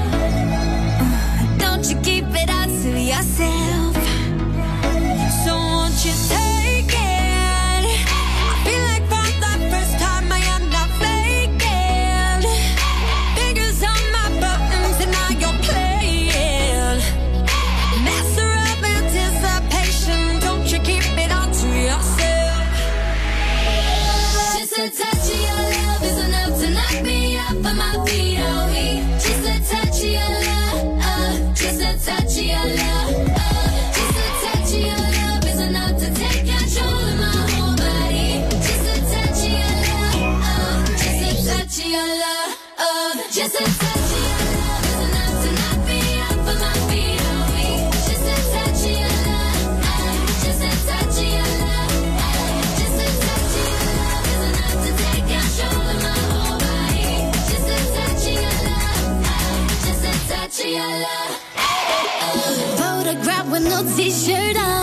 Don't you keep it out to yourself. So won't you take it? I feel like for the first time I am not faking. Fingers on my buttons and now you're playing. Master of anticipation, don't you keep it all to yourself. Just a touch of your love is enough to knock me off of my feet, oh we. Just a touch of your love, just a touch of your love, just a touch of your love is enough to take control of my whole body. Just a touch of your love, just a touch of your love, just a touch of your love is enough to knock me off of my feet, oh we. Just a touch of your love, just a touch of your love, just a touch of your love is enough to take control of my whole body. Just a touch of your love, just a touch of your love. Photograph with no t-shirt on.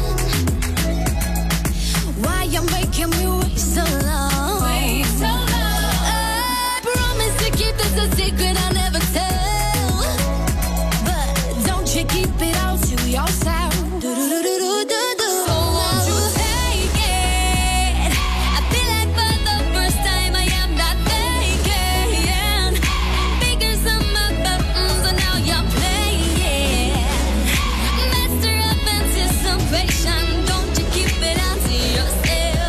Why you making me wait so long? Wait so long. I promise to keep this a secret I'll never tell. But don't you keep it all to yourself. Do-do-do-do-do-do. So won't you take it? I feel like for the first time I am not faking. Fingers on my buttons and now you're playing. Master of anticipation, don't you keep it all to yourself.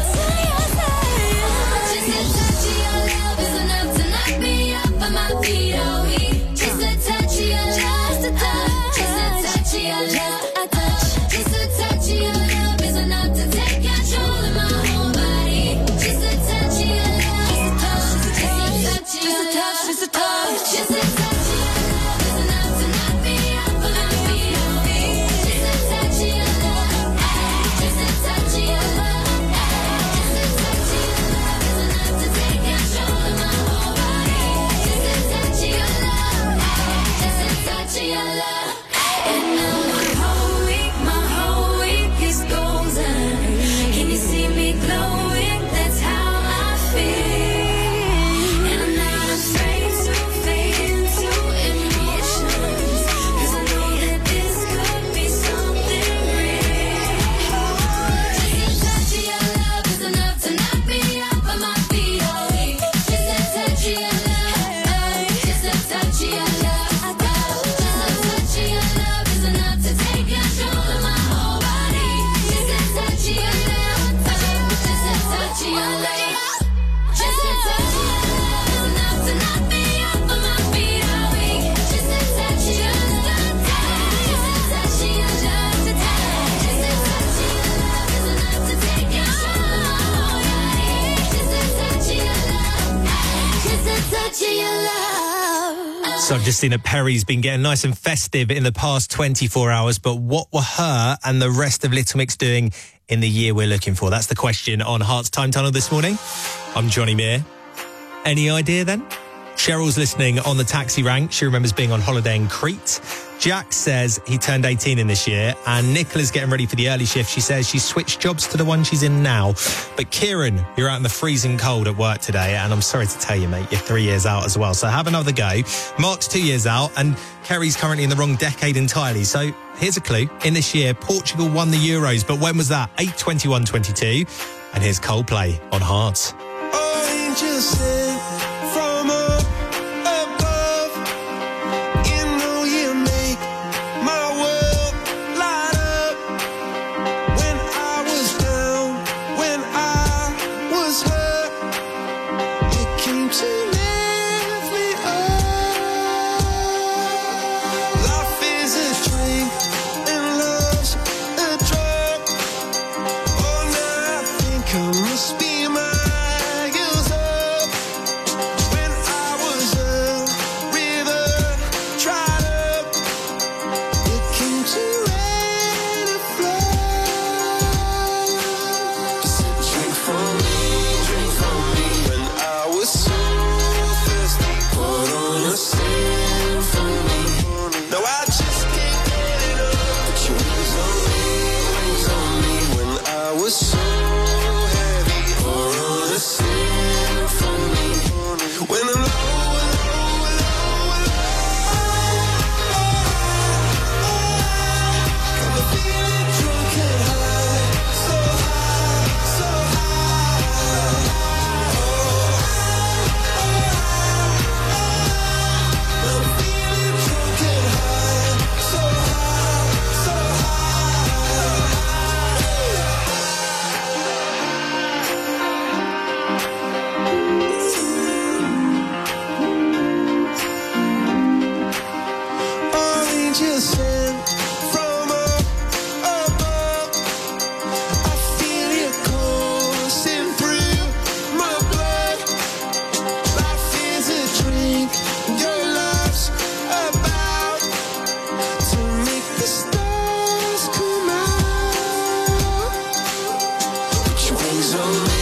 Just a touch of your love is enough to knock me off of my feet, oh we. Just a touch of your love, just a touch of your love, just a touch of your love is enough to take control of my whole body. Just a touch of your love, just a touch of your love, just a touch of your love is enough to knock me off of my feet, oh we. Just a touch of your love, just a touch of your love, just a touch of your love is enough to take control of my whole body. Just a touch of your love, just a touch of your love. And now my whole week is golden. Can you see me glowing? That's how I feel. And I'm not afraid to fade into emotions, 'cause I know that this could be something real. Just a touch of your love is enough to knock me off of my feet, oh we. Just a touch of your love, just a touch of your love, just a touch of your love is enough to take control of my whole body. Just a touch of your love, just a touch of your love, just a touch of your love is enough to knock me off of my feet, oh we. Just a touch of your love, just a touch of your love, just a touch of your love is enough to take control of my whole body. Just a touch of your love, just a touch of your love. So I've just seen that Perry's been getting nice and festive in the past 24 hours, but what were her and the rest of Little Mix doing in the year we're looking for? That's the question on Heart's Time Tunnel this morning. I'm Johnny Meir. Any idea then? Cheryl's listening on the taxi rank. She remembers being on holiday in Crete. Jack says he turned 18 in this year, and Nicola's getting ready for the early shift. She says she switched jobs to the one she's in now. But Kieran, you're out in the freezing cold at work today, and I'm sorry to tell you, mate, you're 3 years out as well. So have another go. Mark's 2 years out, and Kerry's currently in the wrong decade entirely. So here's a clue. In this year, Portugal won the Euros, but when was that? 8/21/22. And here's Coldplay on Hearts. Wings on me.